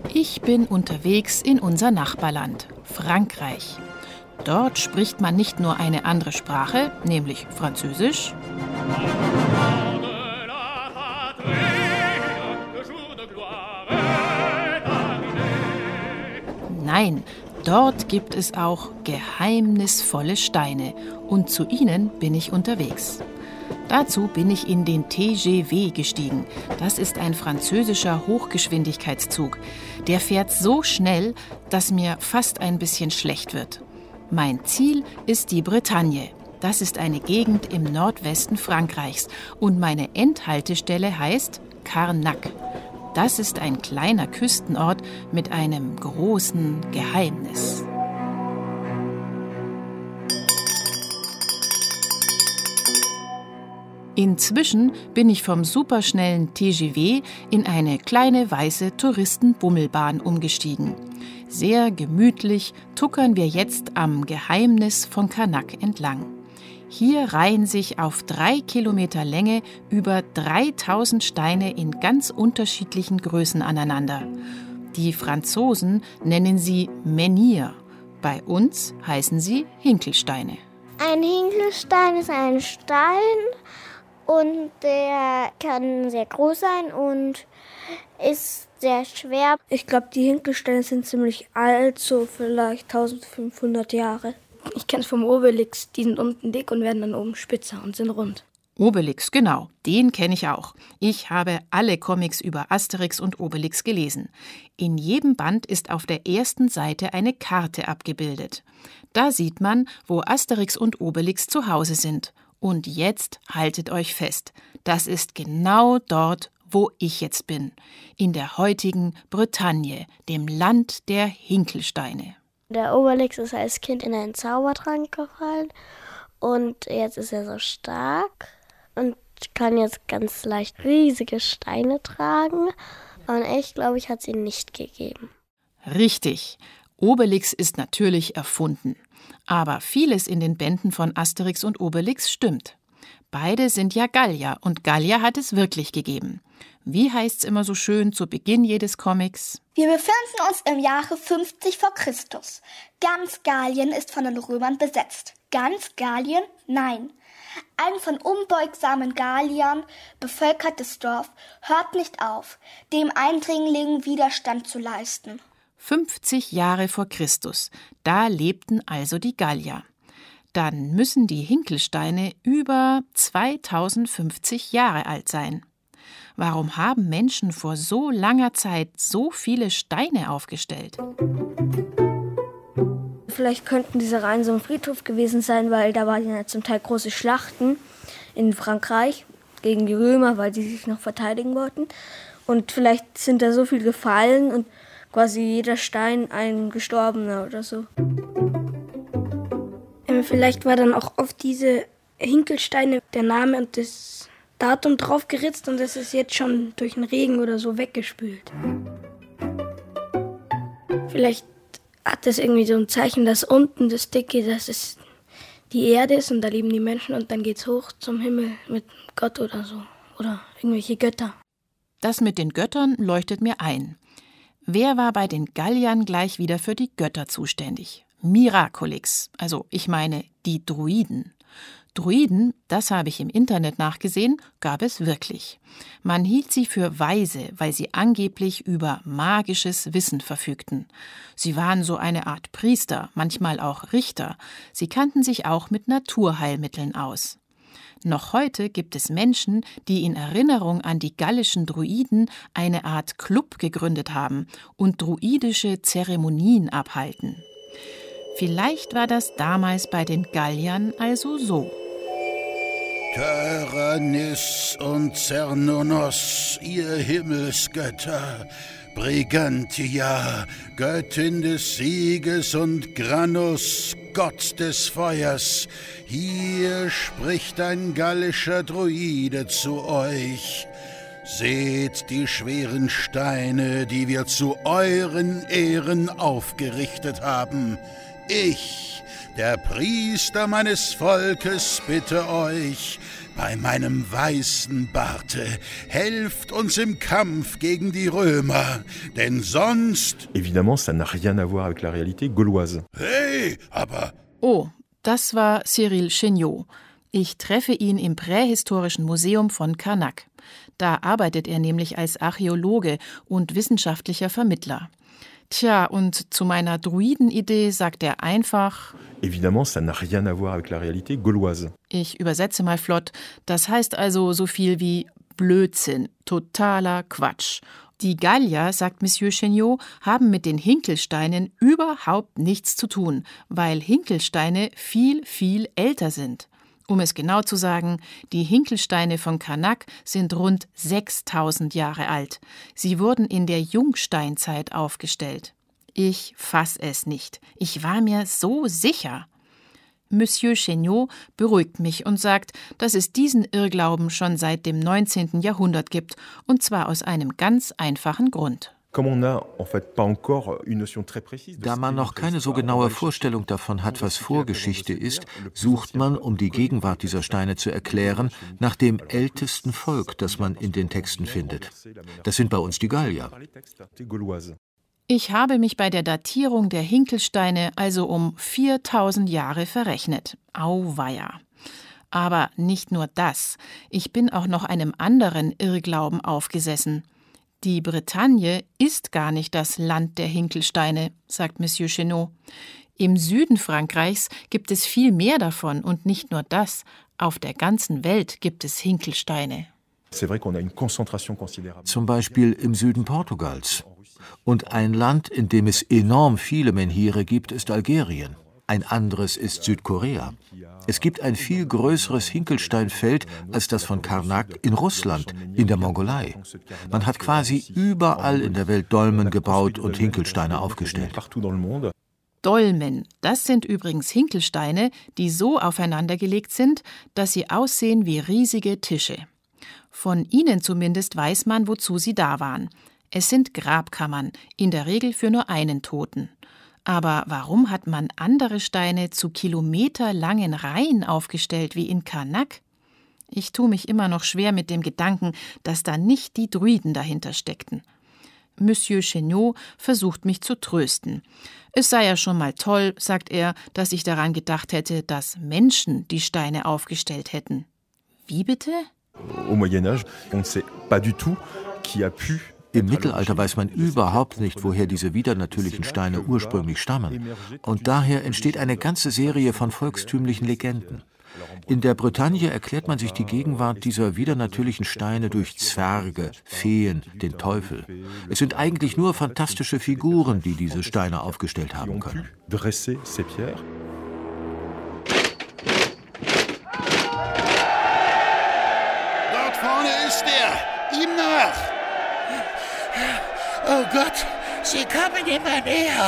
Ich bin unterwegs in unser Nachbarland, Frankreich. Dort spricht man nicht nur eine andere Sprache, nämlich Französisch. Nein, dort gibt es auch geheimnisvolle Steine und zu ihnen bin ich unterwegs. Dazu bin ich in den TGV gestiegen. Das ist ein französischer Hochgeschwindigkeitszug. Der fährt so schnell, dass mir fast ein bisschen schlecht wird. Mein Ziel ist die Bretagne. Das ist eine Gegend im Nordwesten Frankreichs und meine Endhaltestelle heißt Carnac. Das ist ein kleiner Küstenort mit einem großen Geheimnis. Inzwischen bin ich vom superschnellen TGV in eine kleine weiße Touristenbummelbahn umgestiegen. Sehr gemütlich tuckern wir jetzt am Geheimnis von Carnac entlang. Hier reihen sich auf 3 Kilometer Länge über 3000 Steine in ganz unterschiedlichen Größen aneinander. Die Franzosen nennen sie Menhir. Bei uns heißen sie Hinkelsteine. Ein Hinkelstein ist ein Stein und der kann sehr groß sein und ist sehr schwer. Ich glaube, die Hinkelsteine sind ziemlich alt, so vielleicht 1500 Jahre. Ich kenne es vom Obelix, die sind unten dick und werden dann oben spitzer und sind rund. Obelix, genau, den kenne ich auch. Ich habe alle Comics über Asterix und Obelix gelesen. In jedem Band ist auf der ersten Seite eine Karte abgebildet. Da sieht man, wo Asterix und Obelix zu Hause sind. Und jetzt haltet euch fest, das ist genau dort, wo ich jetzt bin, in der heutigen Bretagne, dem Land der Hinkelsteine. Der Obelix ist als Kind in einen Zaubertrank gefallen und jetzt ist er so stark und kann jetzt ganz leicht riesige Steine tragen. Und ich glaube, ich hat es ihm nicht gegeben. Richtig, Obelix ist natürlich erfunden. Aber vieles in den Bänden von Asterix und Obelix stimmt. Beide sind ja Gallier und Gallier hat es wirklich gegeben. Wie heißt's immer so schön zu Beginn jedes Comics? Wir befinden uns im Jahre 50 vor Christus. Ganz Gallien ist von den Römern besetzt. Ganz Gallien? Nein. Ein von unbeugsamen Galliern bevölkertes Dorf hört nicht auf, dem Eindringlingen Widerstand zu leisten. 50 Jahre vor Christus, da lebten also die Gallier. Dann müssen die Hinkelsteine über 2050 Jahre alt sein. Warum haben Menschen vor so langer Zeit so viele Steine aufgestellt? Vielleicht könnten diese Reihen so ein Friedhof gewesen sein, weil da waren ja zum Teil große Schlachten in Frankreich gegen die Römer, weil die sich noch verteidigen wollten. Und vielleicht sind da so viel gefallen und quasi jeder Stein ein Gestorbener oder so. Vielleicht war dann auch auf diese Hinkelsteine der Name und das Datum drauf geritzt und das ist jetzt schon durch den Regen oder so weggespült. Vielleicht hat das irgendwie so ein Zeichen, dass unten das Dicke, dass es die Erde ist und da leben die Menschen und dann geht's hoch zum Himmel mit Gott oder so oder irgendwelche Götter. Das mit den Göttern leuchtet mir ein. Wer war bei den Galliern gleich wieder für die Götter zuständig? Miraculix, also ich meine die Druiden. Druiden, das habe ich im Internet nachgesehen, gab es wirklich. Man hielt sie für weise, weil sie angeblich über magisches Wissen verfügten. Sie waren so eine Art Priester, manchmal auch Richter. Sie kannten sich auch mit Naturheilmitteln aus. Noch heute gibt es Menschen, die in Erinnerung an die gallischen Druiden eine Art Club gegründet haben und druidische Zeremonien abhalten. Vielleicht war das damals bei den Galliern also so. Tyrannis und Cernunnos, ihr Himmelsgötter, Brigantia, Göttin des Sieges und Granus, Gott des Feuers, hier spricht ein gallischer Druide zu euch. Seht die schweren Steine, die wir zu euren Ehren aufgerichtet haben. Ich der Priester meines Volkes, bitte euch, bei meinem weißen Barte, helft uns im Kampf gegen die Römer, denn sonst... Évidemment, ça n'a rien à voir avec la réalité gauloise. Hey, aber... Oh, das war Cyril Chéniaud. Ich treffe ihn im Prähistorischen Museum von Karnak. Da arbeitet er nämlich als Archäologe und wissenschaftlicher Vermittler. Tja, und zu meiner Druidenidee sagt er einfach... Évidemment, ça n'a rien à voir avec la réalité gauloise. Ich übersetze mal flott. Das heißt also so viel wie Blödsinn, totaler Quatsch. Die Gallier, sagt Monsieur Chéniaud, haben mit den Hinkelsteinen überhaupt nichts zu tun, weil Hinkelsteine viel, viel älter sind. Um es genau zu sagen, die Hinkelsteine von Karnak sind rund 6000 Jahre alt. Sie wurden in der Jungsteinzeit aufgestellt. Ich fass es nicht. Ich war mir so sicher. Monsieur Chéniaud beruhigt mich und sagt, dass es diesen Irrglauben schon seit dem 19. Jahrhundert gibt, und zwar aus einem ganz einfachen Grund. Da man noch keine so genaue Vorstellung davon hat, was Vorgeschichte ist, sucht man, um die Gegenwart dieser Steine zu erklären, nach dem ältesten Volk, das man in den Texten findet. Das sind bei uns die Gallier. Ich habe mich bei der Datierung der Hinkelsteine also um 4000 Jahre verrechnet. Auweia. Aber nicht nur das. Ich bin auch noch einem anderen Irrglauben aufgesessen. Die Bretagne ist gar nicht das Land der Hinkelsteine, sagt Monsieur Chéniaud. Im Süden Frankreichs gibt es viel mehr davon und nicht nur das. Auf der ganzen Welt gibt es Hinkelsteine. Zum Beispiel im Süden Portugals. Und ein Land, in dem es enorm viele Menhire gibt, ist Algerien. Ein anderes ist Südkorea. Es gibt ein viel größeres Hinkelsteinfeld als das von Karnak in Russland, in der Mongolei. Man hat quasi überall in der Welt Dolmen gebaut und Hinkelsteine aufgestellt. Dolmen, das sind übrigens Hinkelsteine, die so aufeinandergelegt sind, dass sie aussehen wie riesige Tische. Von ihnen zumindest weiß man, wozu sie da waren. Es sind Grabkammern, in der Regel für nur einen Toten. Aber warum hat man andere Steine zu kilometerlangen Reihen aufgestellt wie in Karnak? Ich tue mich immer noch schwer mit dem Gedanken, dass da nicht die Druiden dahinter steckten. Monsieur Chéniaud versucht mich zu trösten. Es sei ja schon mal toll, sagt er, dass ich daran gedacht hätte, dass Menschen die Steine aufgestellt hätten. Wie bitte? Au Moyen Âge, on ne sait pas du tout qui a pu. Im Mittelalter weiß man überhaupt nicht, woher diese widernatürlichen Steine ursprünglich stammen. Und daher entsteht eine ganze Serie von volkstümlichen Legenden. In der Bretagne erklärt man sich die Gegenwart dieser widernatürlichen Steine durch Zwerge, Feen, den Teufel. Es sind eigentlich nur fantastische Figuren, die diese Steine aufgestellt haben können. Dort vorne ist er! Ihm nach! Oh Gott, sie kommen immer näher.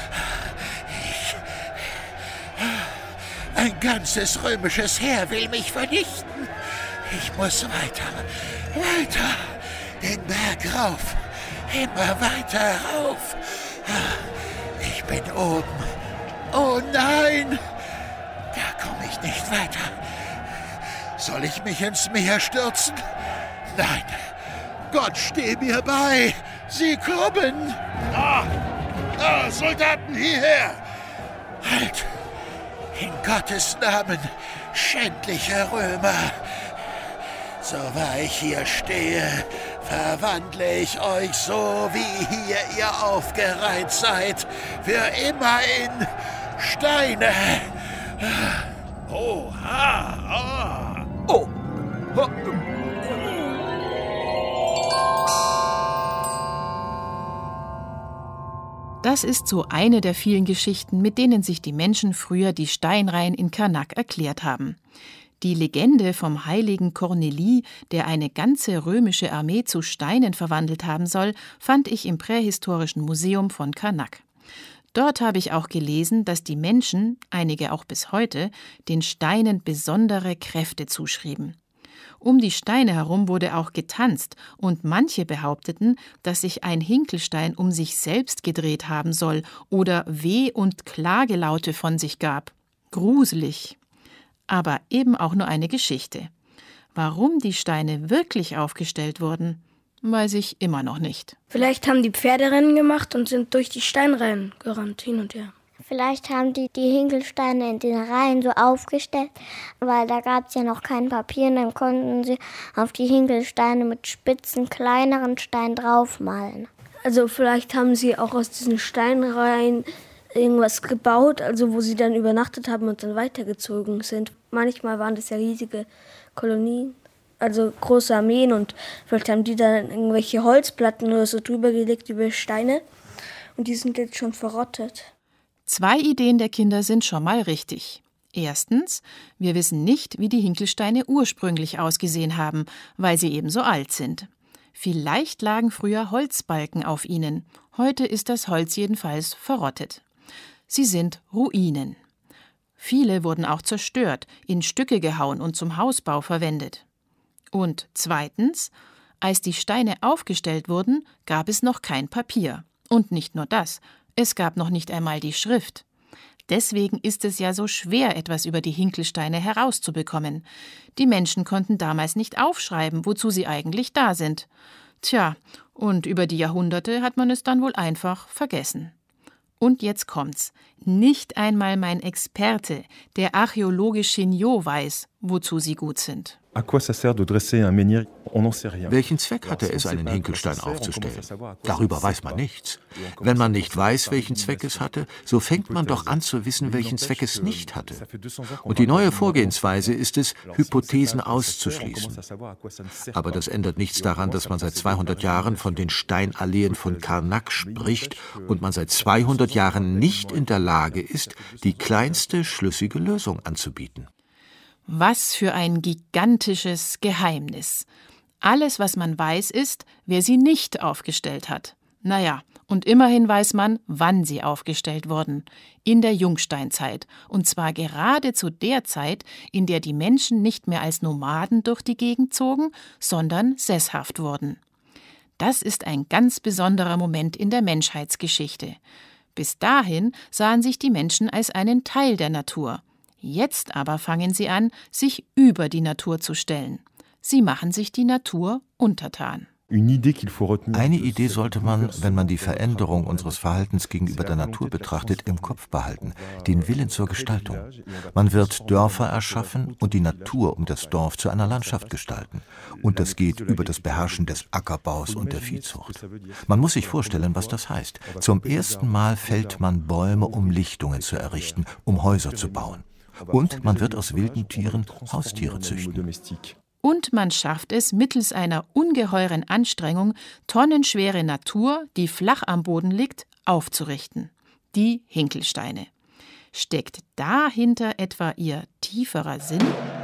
Ein ganzes römisches Heer will mich vernichten. Ich muss weiter, weiter, den Berg rauf, immer weiter rauf. Ich bin oben. Oh nein, da komme ich nicht weiter. Soll ich mich ins Meer stürzen? Nein. Gott, steh mir bei! Sie kommen! Soldaten, hierher! Halt! In Gottes Namen, schändliche Römer! So wahr ich hier stehe, verwandle ich euch so, wie hier ihr aufgereiht seid, für immer in Steine! Oha! Oh! Das ist so eine der vielen Geschichten, mit denen sich die Menschen früher die Steinreihen in Karnak erklärt haben. Die Legende vom heiligen Cornelis, der eine ganze römische Armee zu Steinen verwandelt haben soll, fand ich im Prähistorischen Museum von Karnak. Dort habe ich auch gelesen, dass die Menschen, einige auch bis heute, den Steinen besondere Kräfte zuschrieben. Um die Steine herum wurde auch getanzt und manche behaupteten, dass sich ein Hinkelstein um sich selbst gedreht haben soll oder Weh- und Klagelaute von sich gab. Gruselig. Aber eben auch nur eine Geschichte. Warum die Steine wirklich aufgestellt wurden, weiß ich immer noch nicht. Vielleicht haben die Pferderennen gemacht und sind durch die Steinreihen gerannt, hin und her. Vielleicht haben die Hinkelsteine in den Reihen so aufgestellt, weil da gab es ja noch kein Papier und dann konnten sie auf die Hinkelsteine mit spitzen, kleineren Steinen draufmalen. Also vielleicht haben sie auch aus diesen Steinreihen irgendwas gebaut, also wo sie dann übernachtet haben und dann weitergezogen sind. Manchmal waren das ja riesige Kolonien, also große Armeen und vielleicht haben die dann irgendwelche Holzplatten oder so drüber gelegt über Steine und die sind jetzt schon verrottet. 2 Ideen der Kinder sind schon mal richtig. Erstens, wir wissen nicht, wie die Hinkelsteine ursprünglich ausgesehen haben, weil sie eben so alt sind. Vielleicht lagen früher Holzbalken auf ihnen. Heute ist das Holz jedenfalls verrottet. Sie sind Ruinen. Viele wurden auch zerstört, in Stücke gehauen und zum Hausbau verwendet. Und zweitens, als die Steine aufgestellt wurden, gab es noch kein Papier. Und nicht nur das, es gab noch nicht einmal die Schrift. Deswegen ist es ja so schwer, etwas über die Hinkelsteine herauszubekommen. Die Menschen konnten damals nicht aufschreiben, wozu sie eigentlich da sind. Tja, und über die Jahrhunderte hat man es dann wohl einfach vergessen. Und jetzt kommt's. Nicht einmal mein Experte, der Archäologe Chéniaux, weiß, wozu sie gut sind. Welchen Zweck hatte es, einen Hinkelstein aufzustellen? Darüber weiß man nichts. Wenn man nicht weiß, welchen Zweck es hatte, so fängt man doch an zu wissen, welchen Zweck es nicht hatte. Und die neue Vorgehensweise ist es, Hypothesen auszuschließen. Aber das ändert nichts daran, dass man seit 200 Jahren von den Steinalleen von Karnak spricht und man seit 200 Jahren nicht in der Lage ist, die kleinste schlüssige Lösung anzubieten. Was für ein gigantisches Geheimnis. Alles, was man weiß, ist, wer sie nicht aufgestellt hat. Naja, und immerhin weiß man, wann sie aufgestellt wurden. In der Jungsteinzeit. Und zwar gerade zu der Zeit, in der die Menschen nicht mehr als Nomaden durch die Gegend zogen, sondern sesshaft wurden. Das ist ein ganz besonderer Moment in der Menschheitsgeschichte. Bis dahin sahen sich die Menschen als einen Teil der Natur. Jetzt aber fangen sie an, sich über die Natur zu stellen. Sie machen sich die Natur untertan. Eine Idee sollte man, wenn man die Veränderung unseres Verhaltens gegenüber der Natur betrachtet, im Kopf behalten: den Willen zur Gestaltung. Man wird Dörfer erschaffen und die Natur um das Dorf zu einer Landschaft gestalten. Und das geht über das Beherrschen des Ackerbaus und der Viehzucht. Man muss sich vorstellen, was das heißt. Zum ersten Mal fällt man Bäume, um Lichtungen zu errichten, um Häuser zu bauen. Und man wird aus wilden Tieren Haustiere züchten. Und man schafft es mittels einer ungeheuren Anstrengung, tonnenschwere Natur, die flach am Boden liegt, aufzurichten. Die Hinkelsteine. Steckt dahinter etwa ihr tieferer Sinn?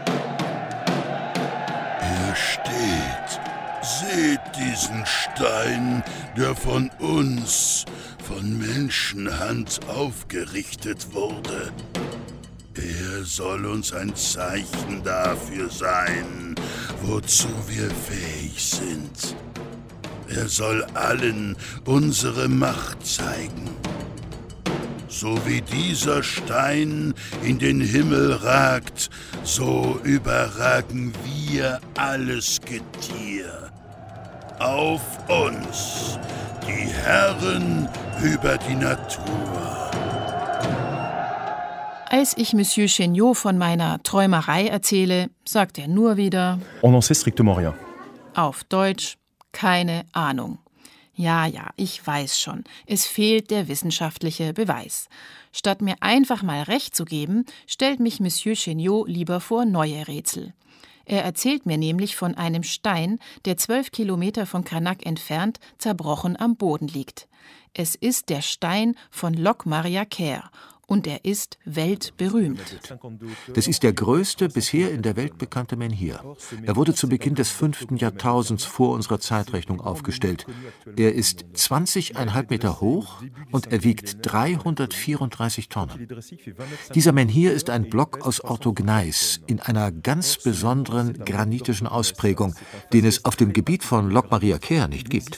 Hier steht: Seht diesen Stein, der von uns, von Menschenhand aufgerichtet wurde. Er soll uns ein Zeichen dafür sein, wozu wir fähig sind. Er soll allen unsere Macht zeigen. So wie dieser Stein in den Himmel ragt, so überragen wir alles Getier. Auf uns, die Herren über die Natur. Als ich Monsieur Chéniaux von meiner Träumerei erzähle, sagt er nur wieder: On n'en sait strictement rien. Auf Deutsch: keine Ahnung. Ja, ich weiß schon, es fehlt der wissenschaftliche Beweis. Statt mir einfach mal recht zu geben, stellt mich Monsieur Chéniaux lieber vor neue Rätsel. Er erzählt mir nämlich von einem Stein, der 12 Kilometer von Karnak entfernt zerbrochen am Boden liegt. Es ist der Stein von Locmaria-Ker. Und er ist weltberühmt. Das ist der größte bisher in der Welt bekannte Menhir. Er wurde zu Beginn des 5. Jahrtausends vor unserer Zeitrechnung aufgestellt. Er ist 20,5 Meter hoch und er wiegt 334 Tonnen. Dieser Menhir ist ein Block aus Orthogneis in einer ganz besonderen granitischen Ausprägung, den es auf dem Gebiet von Locmaria-Ker nicht gibt.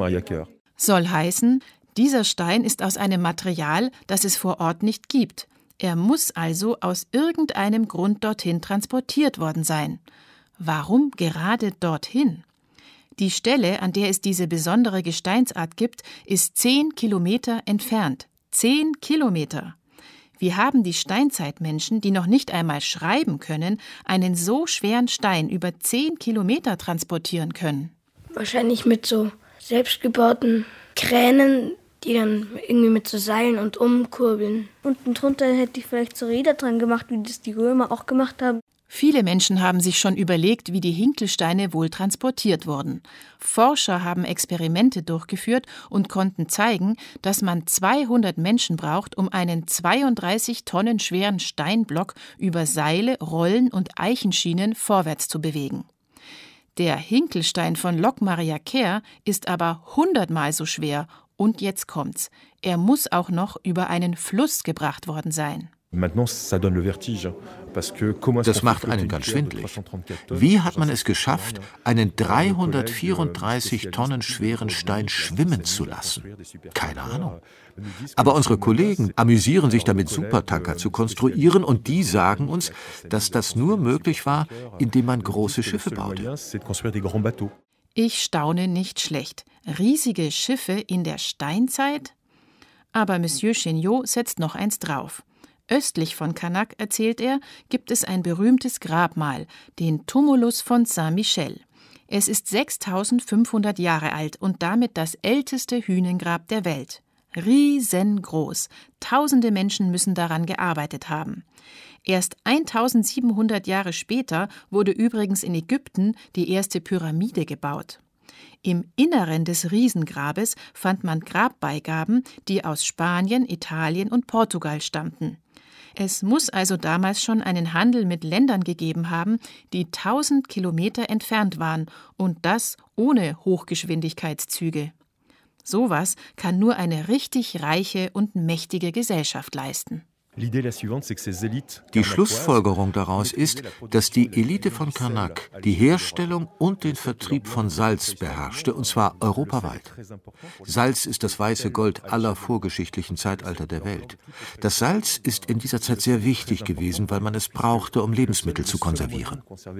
Soll heißen, dieser Stein ist aus einem Material, das es vor Ort nicht gibt. Er muss also aus irgendeinem Grund dorthin transportiert worden sein. Warum gerade dorthin? Die Stelle, an der es diese besondere Gesteinsart gibt, ist 10 Kilometer entfernt. 10 Kilometer! Wie haben die Steinzeitmenschen, die noch nicht einmal schreiben können, einen so schweren Stein über 10 Kilometer transportieren können? Wahrscheinlich mit so selbstgebauten Kränen, die dann irgendwie mit so Seilen und umkurbeln. Unten drunter hätte ich vielleicht so Räder dran gemacht, wie das die Römer auch gemacht haben. Viele Menschen haben sich schon überlegt, wie die Hinkelsteine wohl transportiert wurden. Forscher haben Experimente durchgeführt und konnten zeigen, dass man 200 Menschen braucht, um einen 32 Tonnen schweren Steinblock über Seile, Rollen und Eichenschienen vorwärts zu bewegen. Der Hinkelstein von Locmaria-Ker ist aber 100-mal so schwer. Und jetzt kommt's. Er muss auch noch über einen Fluss gebracht worden sein. Das macht einen ganz schwindelig. Wie hat man es geschafft, einen 334 Tonnen schweren Stein schwimmen zu lassen? Keine Ahnung. Aber unsere Kollegen amüsieren sich damit, Supertanker zu konstruieren, und die sagen uns, dass das nur möglich war, indem man große Schiffe baute. Ich staune nicht schlecht. Riesige Schiffe in der Steinzeit? Aber Monsieur Chéniaud setzt noch eins drauf. Östlich von Carnac, erzählt er, gibt es ein berühmtes Grabmal, den Tumulus von Saint-Michel. Es ist 6500 Jahre alt und damit das älteste Hünengrab der Welt. Riesengroß. Tausende Menschen müssen daran gearbeitet haben. Erst 1700 Jahre später wurde übrigens in Ägypten die erste Pyramide gebaut. Im Inneren des Riesengrabes fand man Grabbeigaben, die aus Spanien, Italien und Portugal stammten. Es muss also damals schon einen Handel mit Ländern gegeben haben, die 1000 Kilometer entfernt waren, und das ohne Hochgeschwindigkeitszüge. Sowas kann nur eine richtig reiche und mächtige Gesellschaft leisten. Die Schlussfolgerung daraus ist, dass die Elite von Carnac die Herstellung und den Vertrieb von Salz beherrschte, und zwar europaweit. Salz ist das weiße Gold aller vorgeschichtlichen Zeitalter der Welt. Das Salz ist in dieser Zeit sehr wichtig gewesen, weil man es brauchte, um Lebensmittel zu konservieren.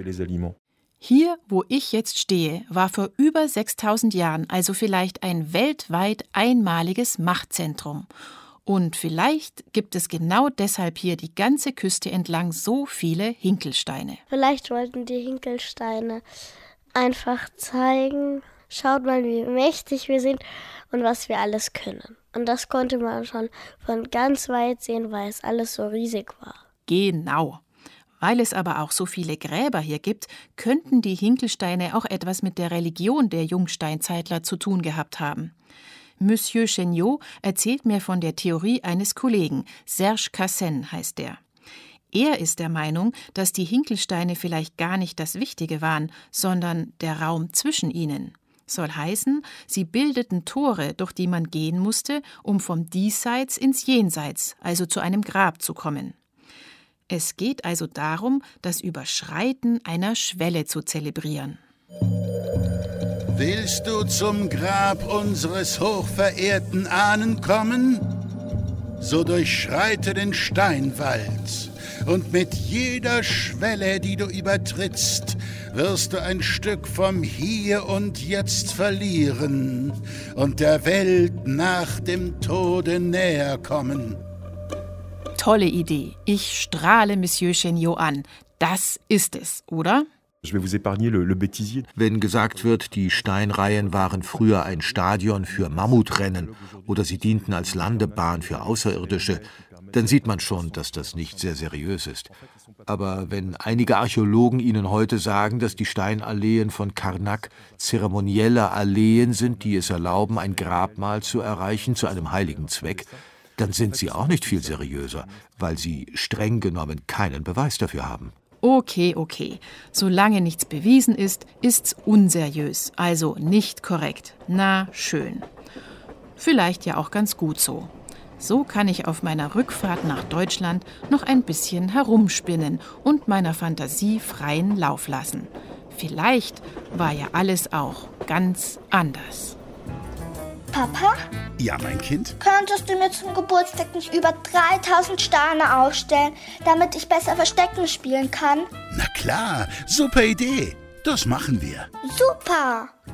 Hier, wo ich jetzt stehe, war vor über 6000 Jahren also vielleicht ein weltweit einmaliges Machtzentrum. Und vielleicht gibt es genau deshalb hier die ganze Küste entlang so viele Hinkelsteine. Vielleicht wollten die Hinkelsteine einfach zeigen, schaut mal, wie mächtig wir sind und was wir alles können. Und das konnte man schon von ganz weit sehen, weil es alles so riesig war. Genau. Weil es aber auch so viele Gräber hier gibt, könnten die Hinkelsteine auch etwas mit der Religion der Jungsteinzeitler zu tun gehabt haben. Monsieur Chéniaud erzählt mir von der Theorie eines Kollegen, Serge Cassen heißt der. Er ist der Meinung, dass die Hinkelsteine vielleicht gar nicht das Wichtige waren, sondern der Raum zwischen ihnen. Soll heißen, sie bildeten Tore, durch die man gehen musste, um vom Diesseits ins Jenseits, also zu einem Grab zu kommen. Es geht also darum, das Überschreiten einer Schwelle zu zelebrieren. Willst du zum Grab unseres hochverehrten Ahnen kommen? So durchschreite den Steinwald, und mit jeder Schwelle, die du übertrittst, wirst du ein Stück vom Hier und Jetzt verlieren und der Welt nach dem Tode näher kommen. Tolle Idee. Ich strahle Monsieur Chéniaud an. Das ist es, oder? Wenn gesagt wird, die Steinreihen waren früher ein Stadion für Mammutrennen oder sie dienten als Landebahn für Außerirdische, dann sieht man schon, dass das nicht sehr seriös ist. Aber wenn einige Archäologen Ihnen heute sagen, dass die Steinalleen von Carnac zeremonielle Alleen sind, die es erlauben, ein Grabmal zu erreichen zu einem heiligen Zweck, dann sind sie auch nicht viel seriöser, weil sie streng genommen keinen Beweis dafür haben. Okay. Solange nichts bewiesen ist, ist's unseriös, also nicht korrekt. Na, schön. Vielleicht ja auch ganz gut so. So kann ich auf meiner Rückfahrt nach Deutschland noch ein bisschen herumspinnen und meiner Fantasie freien Lauf lassen. Vielleicht war ja alles auch ganz anders. Papa? Ja, mein Kind? Könntest du mir zum Geburtstag nicht über 3000 Steine aufstellen, damit ich besser Verstecken spielen kann? Na klar, super Idee. Das machen wir. Super!